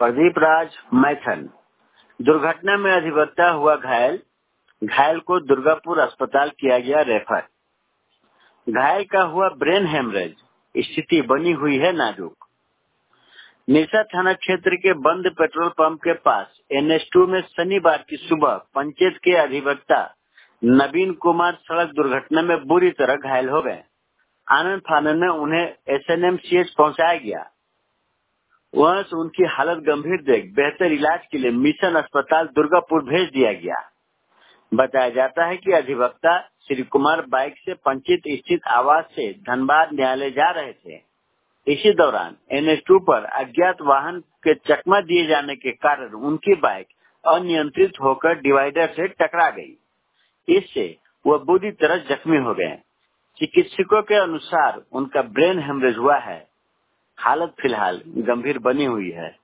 प्रदीप राज मैथन। दुर्घटना में अधिवक्ता हुआ घायल, घायल को दुर्गापुर अस्पताल किया गया रेफर। घायल का हुआ ब्रेन हेमरेज, स्थिति बनी हुई है नाजुक। निशा थाना क्षेत्र के बंद पेट्रोल पंप के पास NH2 में शनिवार की सुबह पंचायत के अधिवक्ता नवीन कुमार सड़क दुर्घटना में बुरी तरह घायल हो गए। आनंद फानन में उन्हें SNMCH पहुंचाया गया। वहां से उनकी हालत गंभीर देख बेहतर इलाज के लिए मिशन अस्पताल दुर्गापुर भेज दिया गया। बताया जाता है कि अधिवक्ता श्री कुमार बाइक से पंचायत स्थित आवास से धनबाद न्यायालय जा रहे थे। इसी दौरान NH2 पर अज्ञात वाहन के चकमा दिए जाने के कारण उनकी बाइक अनियंत्रित होकर डिवाइडर से टकरा गई। इससे वह बुरी तरह जख्मी हो गए। चिकित्सकों के अनुसार उनका ब्रेन हेमरेज हुआ है। हालत फिलहाल गंभीर बनी हुई है।